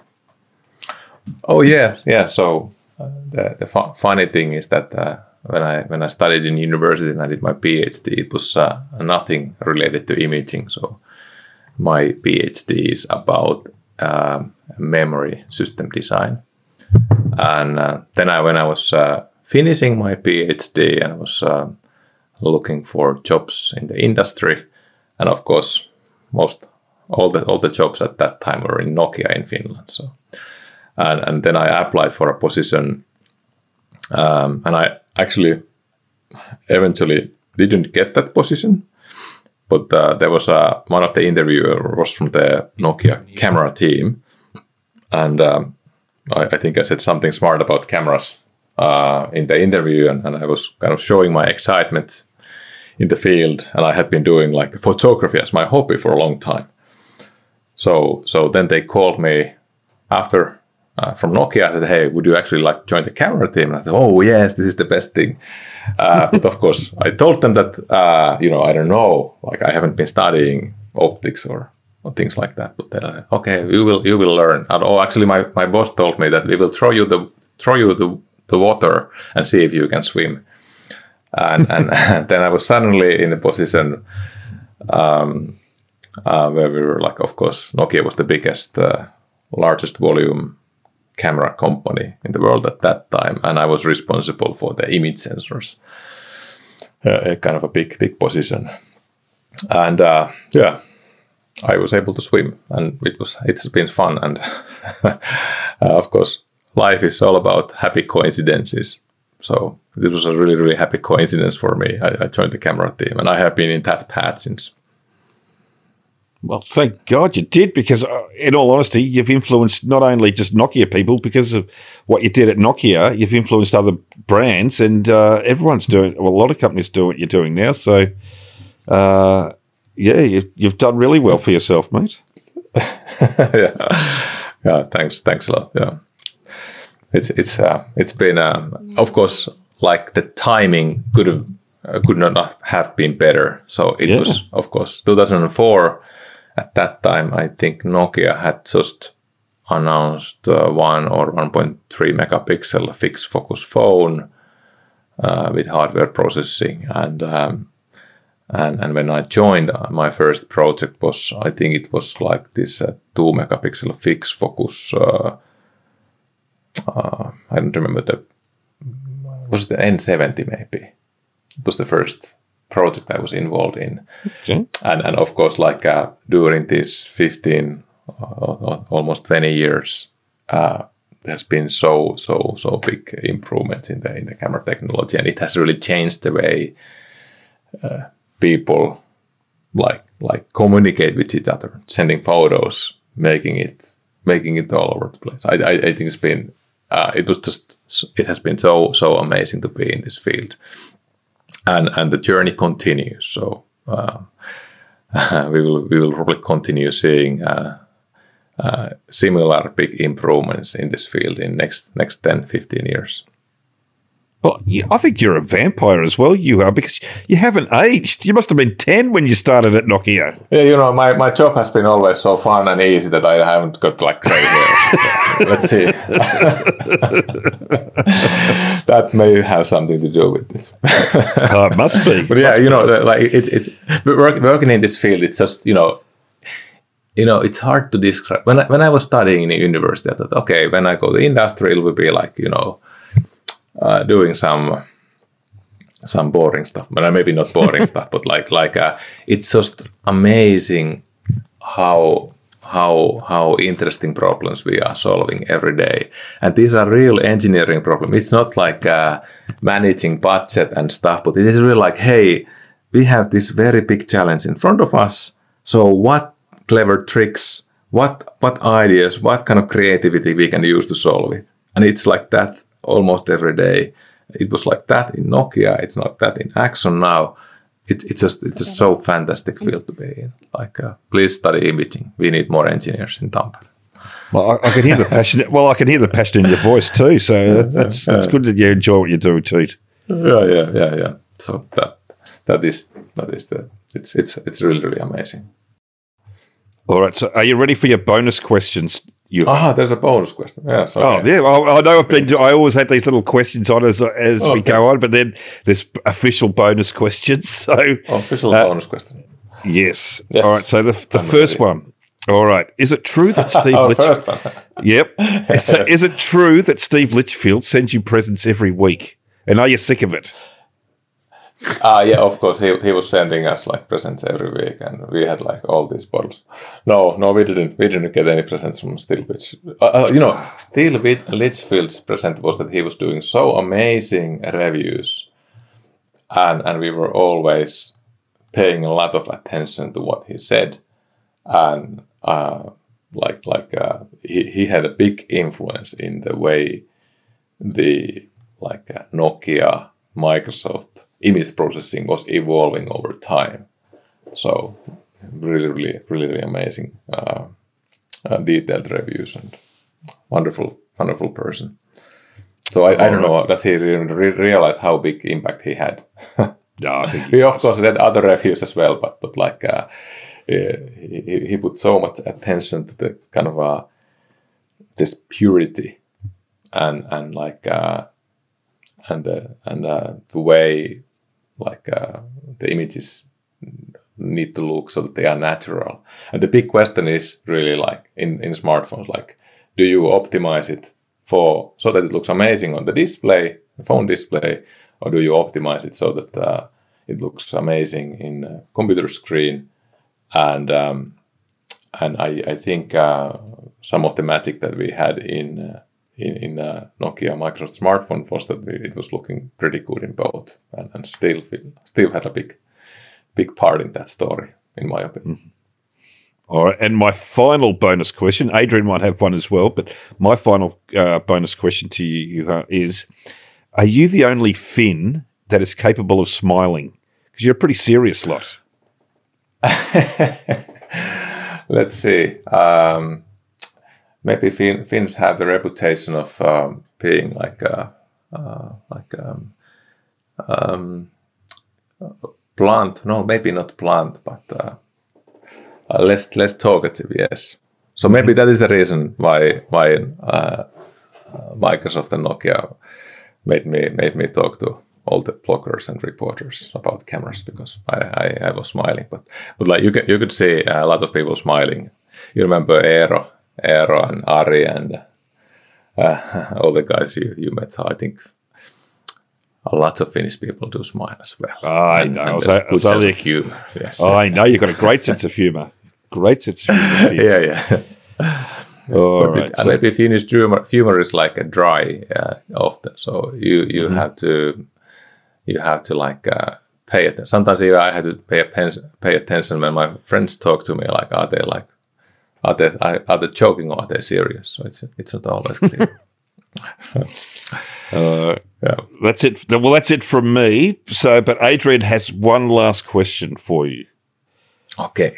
Oh yeah. So the funny thing is that when I studied in university and I did my PhD, it was nothing related to imaging. So my PhD is about memory system design, and then when I was finishing my PhD and I was looking for jobs in the industry, and of course all the jobs at that time were in Nokia in Finland. So and then I applied for a position, and I actually eventually didn't get that position. But there was one of the interviewers was from the Nokia camera team, and I think I said something smart about cameras in the interview, and I was kind of showing my excitement in the field, and I had been doing like photography as my hobby for a long time. So then they called me after from Nokia. I said, hey, would you actually like join the camera team? And I said, oh yes, this is the best thing. But of course, I told them that I don't know, like I haven't been studying optics or things like that. But then, okay, you will learn. And actually, my boss told me that we will throw you the water and see if you can swim. And then I was suddenly in a position where we were like, of course, Nokia was the biggest, largest volume camera company in the world at that time, and I was responsible for the image sensors, kind of a big position. And I was able to swim, and it has been fun. And of course, life is all about happy coincidences. So it was a really happy coincidence for me. I joined the camera team, and I have been in that path since. Well, thank God you did, because in all honesty, you've influenced not only just Nokia people because of what you did at Nokia, you've influenced other brands, and everyone's doing, well, a lot of companies do what you're doing now. So, you've done really well for yourself, mate. Yeah. Thanks a lot. Yeah, it's been of course, like the timing could not have been better. So it was, of course, 2004. At that time, I think Nokia had just announced 1 or 1.3 megapixel fixed focus phone with hardware processing, and when I joined, my first project was, I think it was like this 2 megapixel fixed focus. I don't remember was it the N70 maybe? It was the first project I was involved in. Okay. And of course, like during these 15 almost 20 years, there's been so big improvements in the camera technology, and it has really changed the way people like communicate with each other, sending photos, making it all over the place. I think it's been it has been so amazing to be in this field. and the journey continues. So we will probably continue seeing similar big improvements in this field in next 10-15 years. Well, I think you're a vampire as well, you are, because you haven't aged. You must have been 10 when you started at Nokia. Yeah, my job has been always so fun and easy that I haven't got like gray hair. Let's see. That may have something to do with this. It must be. But yeah, like it's working in this field. It's just it's hard to describe. When I was studying in the university, I thought, okay, when I go to industry, it will be like doing some boring stuff, but maybe not boring stuff, but like it's just amazing how interesting problems we are solving every day, and these are real engineering problems. It's not like managing budget and stuff, but it is really like, hey, we have this very big challenge in front of us. So what clever tricks, what ideas, what kind of creativity we can use to solve it, and it's like that. Almost every day. It was like that in Nokia. It's not that in Axon now. It's just so fantastic field to be in. Like, please study imaging. We need more engineers in Tampere. Well, I can hear the passion. Well, I can hear the passion in your voice too. So that's good that you enjoy what you do, Toot. Yeah. So that is it's really amazing. All right. So, are you ready for your bonus questions? There's a bonus question. Yeah. So, I know. I always had these little questions on as we go on, but then there's official bonus questions. So official bonus question. Yes. All right. So the first one. All right. Is it true that Steve first one. Yep. Is it true that Steve Litchfield sends you presents every week? And are you sick of it? Yeah, of course. He was sending us like presents every week, and we had like all these bottles. No, we didn't. We didn't get any presents from Steve Litchfield. Steve Litchfield's present was that he was doing so amazing reviews, and we were always paying a lot of attention to what he said, and he had a big influence in the way the Nokia, Microsoft image processing was evolving over time. So really amazing detailed reviews and wonderful person. So I don't know, does he realize how big impact he had? No, I think we of course read other reviews as well, but like he put so much attention to the kind of this purity and the way the images need to look so that they are natural. And the big question is really like in smartphones, like, do you optimize it so that it looks amazing on the display, the phone display, or do you optimize it so that it looks amazing in a computer screen? And I think some of the magic that we had in Nokia Microsoft smartphone was that it was looking pretty good in both, and still had a big part in that story, in my opinion. Mm-hmm. All right, and my final bonus question, Adrian might have one as well, but my final bonus question to you is, are you the only Finn that is capable of smiling? Because you're a pretty serious lot. Let's see. Maybe Finns have the reputation of being blunt. No, maybe not blunt, but less talkative. Yes. So maybe that is the reason why Microsoft and Nokia made me talk to all the bloggers and reporters about cameras, because I was smiling. But like you could see a lot of people smiling. You remember Eero and Ari and all the guys you met. So I think lots of Finnish people do smile as well. I know. Good sense of humor. Yes. I know you've got a great sense of humor. Great sense of humor. Yeah. All right. Maybe Finnish humor is like a dry often. So you have to like pay attention. Sometimes even I had to pay attention when my friends talk to me. Like, are they joking or are they serious? So it's not always clear. Yeah. That's it. Well, that's it from me. So, but Adrian has one last question for you. Okay.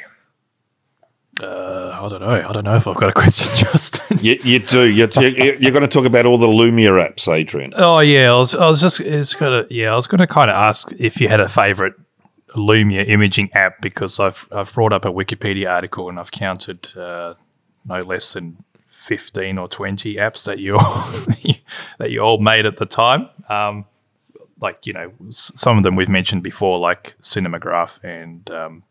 I don't know. I don't know if I've got a question, Justin. You do. You're going to talk about all the Lumia apps, Adrian. Oh yeah, I was going to kind of ask if you had a favorite Lumia imaging app, because I've brought up a Wikipedia article and I've counted no less than 15 or 20 apps that you all made at the time. Like, you know, some of them we've mentioned before, like Cinemagraph and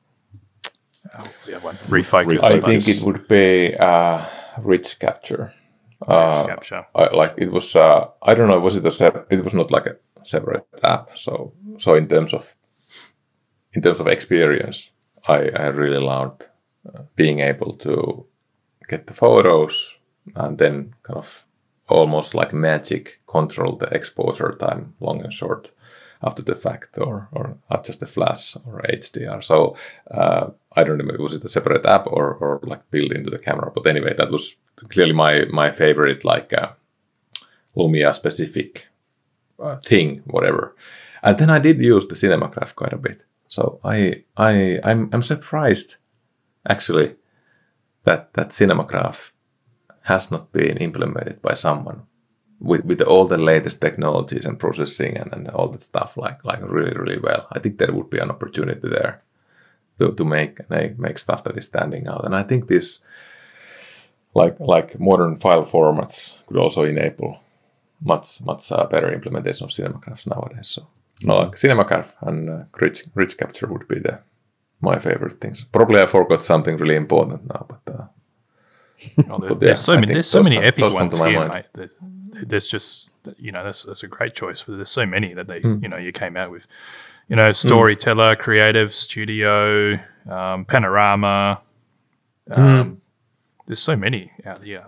what was the other one? Refocus. I think it would be Rich Capture. Rich Capture. It was. I don't know. Was it it was not like a separate app. So in terms of experience, I really loved being able to get the photos and then kind of almost like magic control the exposure time, long and short, after the fact, or adjust the flash or HDR. So I don't know, was it a separate app or like built into the camera? But anyway, that was clearly my favorite, like Lumia specific thing, whatever. And then I did use the Cinemagraph quite a bit. So I'm surprised actually that Cinemagraph has not been implemented by someone with all the latest technologies and processing and all that stuff like really, really well. I think there would be an opportunity there to make stuff that is standing out. And I think this like modern file formats could also enable much better implementation of Cinemagraphs nowadays. So like Cinemagraph and Rich Capture would be my favorite things. Probably I forgot something really important now, but there's so many epic ones here, mate. There's just, you know, that's a great choice. But there's so many that you came out with, you know, Storyteller, Creative Studio, Panorama. There's so many out here.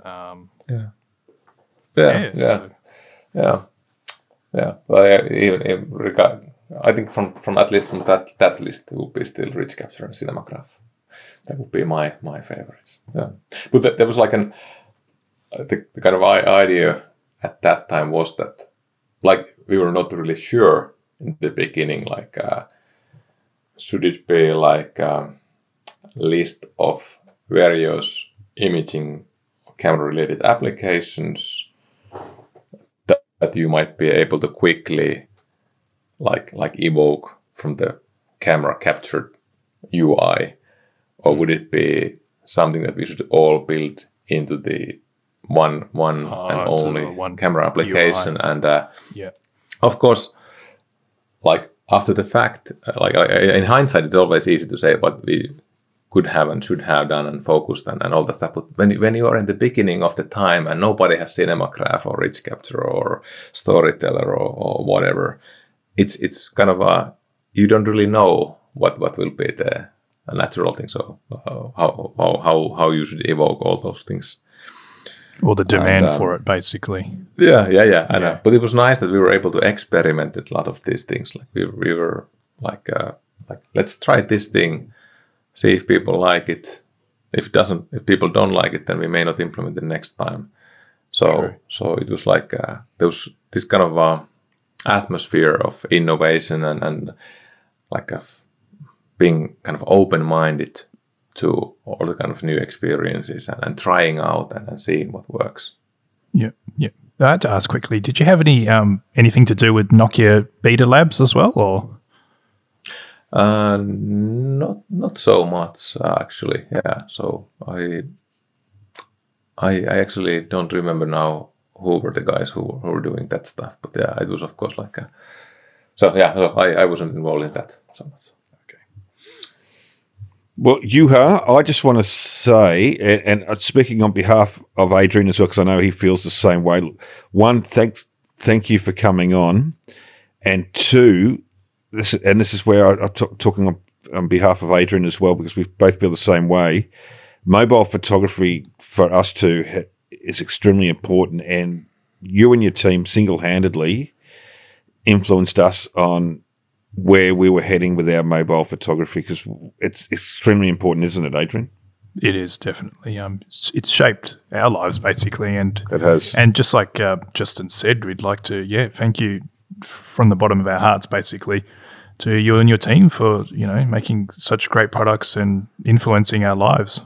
Well, even regard, I think from at least from that list, it would be still Rich Capture and Cinemagraph. That would be my favorites. Yeah, but there was like the kind of idea at that time was that, like, we were not really sure in the beginning, like, should it be like a list of various imaging camera-related applications that you might be able to quickly like evoke from the camera captured UI, or would it be something that we should all build into the one and only camera application UI. And of course, like after the fact, like in hindsight, it's always easy to say what we could have and should have done and focused and all that stuff. But when you are in the beginning of the time and nobody has Cinemagraph or Rich Capture or Storyteller or whatever, it's kind of you don't really know what will be the natural thing. So how you should evoke all those things. Or the demand for it, basically. Yeah. I know. But it was nice that we were able to experiment with a lot of these things. Like we were like let's try this thing, see if people like it. If people don't like it, then we may not implement it next time. So it was like there was this kind of atmosphere of innovation and like being kind of open-minded to all the kind of new experiences and trying out and seeing what works. Yeah. I had to ask quickly, did you have anything to do with Nokia Beta Labs as well, or? Not so much actually. Yeah. So I actually don't remember now who were the guys who were doing that stuff. But yeah, it was of course like I wasn't involved in that so much. Well, Juha, I just want to say, and speaking on behalf of Adrian as well, because I know he feels the same way. One, thank you for coming on, and two, this is where I'm talking on behalf of Adrian as well, because we both feel the same way. Mobile photography for us two is extremely important, and you and your team single-handedly influenced us on where we were heading with our mobile photography, because it's extremely important, isn't it, Adrian? It is definitely. It's shaped our lives basically, and It has. And just like Justin said, we'd like to thank you from the bottom of our hearts, basically, to you and your team for making such great products and influencing our lives.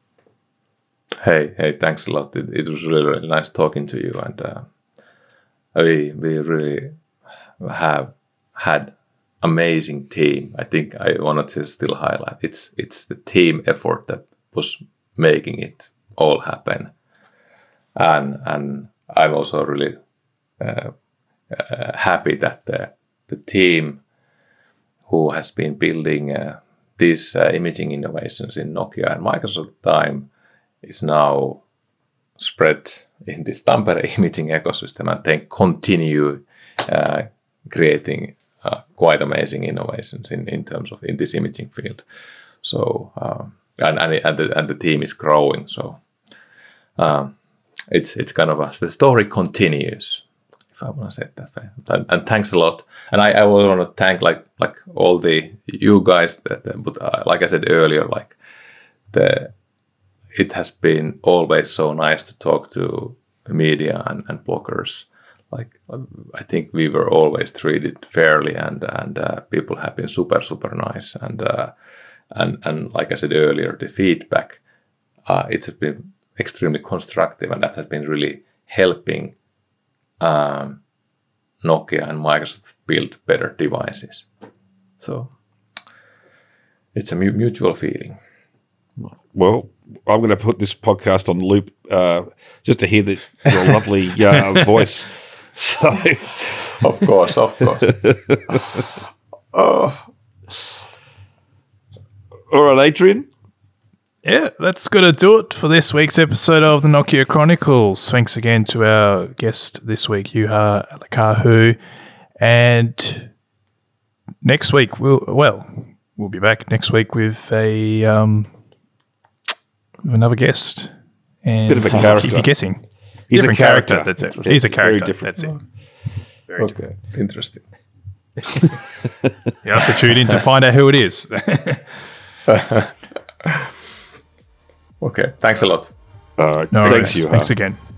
Hey, thanks a lot. It was really, really nice talking to you, and we really have had amazing team. I think I wanted to still highlight it's the team effort that was making it all happen, and I'm also really happy that the team who has been building these imaging innovations in Nokia and Microsoft time is now spread in this Tampere imaging ecosystem, and they continue creating quite amazing innovations in terms of in this imaging field. So and the team is growing. So it's kind of the story continues, if I want to say it that way. And thanks a lot. And I want to thank like all the you guys but like I said earlier, like it has been always so nice to talk to media and bloggers. Like I think we were always treated fairly, and people have been super nice, and like I said earlier, the feedback it's been extremely constructive, and that has been really helping Nokia and Microsoft build better devices. So it's a mutual feeling. Well, I'm going to put this podcast on loop just to hear your lovely voice. So, of course. All right, Adrian. Yeah, that's going to do it for this week's episode of the Nokia Chronicles. Thanks again to our guest this week, Juha Alakahu. And next week, we'll be back next week with another guest. And bit of a character. Keep you guessing. He's different a character. That's it. He's a character. Very different. That's it. Very Okay, interesting. You have to tune in to find out who it is. Okay, thanks a lot. All right. No Thanks, worries. Juha. Thanks again.